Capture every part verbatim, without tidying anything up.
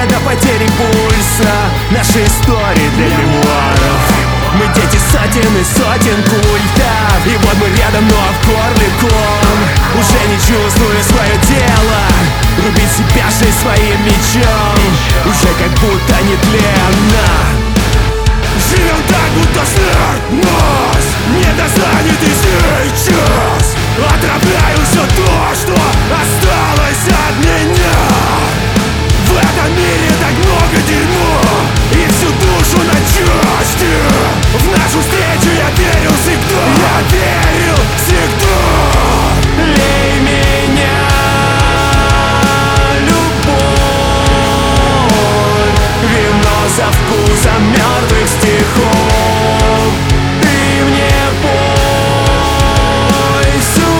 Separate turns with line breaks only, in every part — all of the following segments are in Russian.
до потери пульса, наши истории для мемуаров. Мы дети сотен и сотен культов, и вот мы рядом, но в горле ком. Уже не чувствую свое тело, рубить себя же своим мечом уже как будто нетленно.
Живем так, будто смерть нас не достанет и сейчас. Отравляю все то, что осталось от меня. В этом мире так много дерьма, и всю душу на части. В нашу встречу я верил всегда, я верил всегда.
Лей меня, любовь, вино со вкусом мертвых стихов. Ты мне пой всю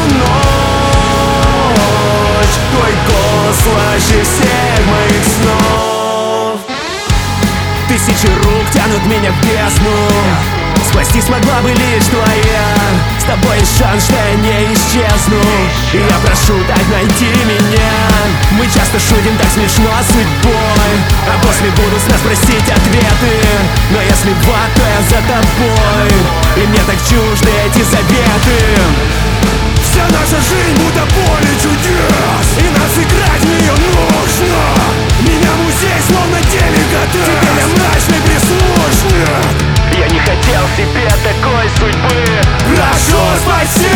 ночь, твой голос слаще всех моих снов. Тысячи рук тянут меня в бездну, спасти смогла бы лишь твоя. С тобой есть шанс, что я не исчезну, и я прошу так найти меня. Мы часто шутим так смешно с судьбой, а после будут с нас просить ответы. Но если в ад, то я за тобой, и мне так чужды эти заветы.
Вся наша жизнь будто поле чудес, и нам сыграть в нее нужно. Меня музей словно деликатес, теперь я мрачный прислужник.
Я не хотел себе такой судьбы,
Прошу, спаси!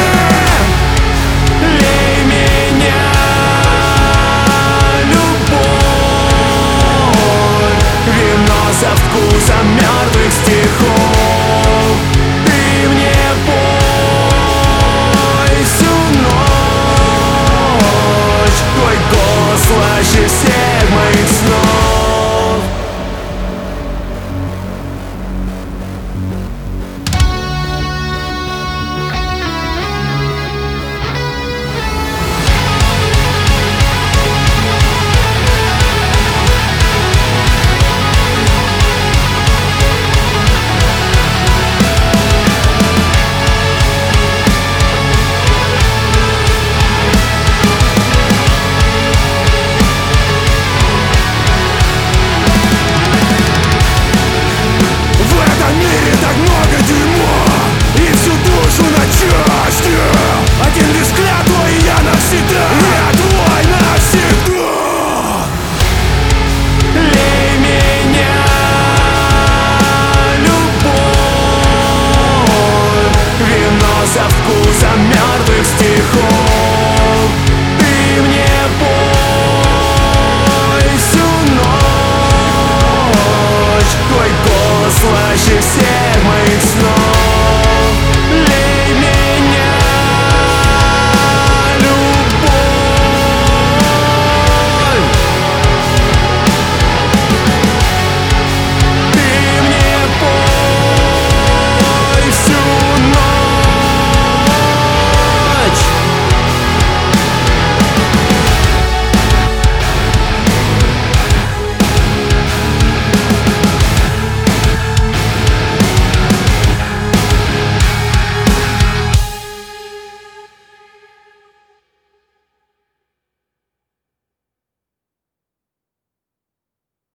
лей меня, любовь, вино со вкусом мертвых стихов. Ты мне пой всю ночь, твой голос слаще всех моих слов.